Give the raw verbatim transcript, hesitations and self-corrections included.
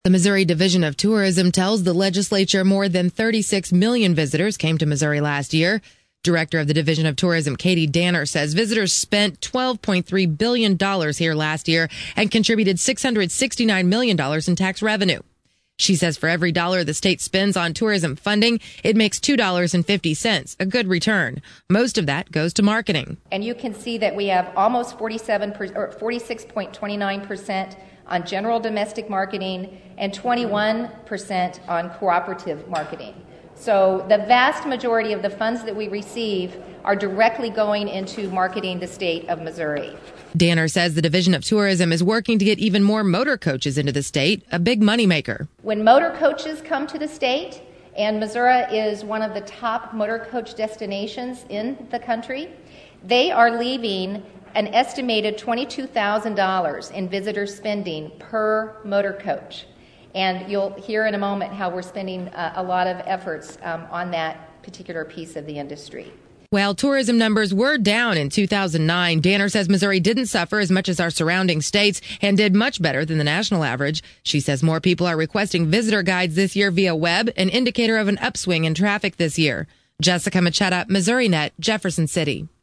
The Missouri Division of Tourism tells the legislature more than thirty-six million visitors came to Missouri last year. Director of the Division of Tourism, Katie Danner, says visitors spent twelve point three billion dollars here last year and contributed six hundred sixty-nine million dollars in tax revenue. She says for every dollar the state spends on tourism funding, it makes two dollars and fifty cents, a good return. Most of that goes to marketing. And you can see that we have almost forty-seven per, or forty-six point two nine percent on general domestic marketing and twenty-one percent on cooperative marketing. So the vast majority of the funds that we receive are directly going into marketing the state of Missouri. Danner says the Division of Tourism is working to get even more motor coaches into the state, a big moneymaker. When motor coaches come to the state, and Missouri is one of the top motor coach destinations in the country, they are leaving an estimated twenty-two thousand dollars in visitor spending per motor coach. And you'll hear in a moment how we're spending uh, a lot of efforts um, on that particular piece of the industry. While tourism numbers were down in two thousand nine, Danner says Missouri didn't suffer as much as our surrounding states and did much better than the national average. She says more people are requesting visitor guides this year via web, an indicator of an upswing in traffic this year. Jessica Machetta, Missouri Net, Jefferson City.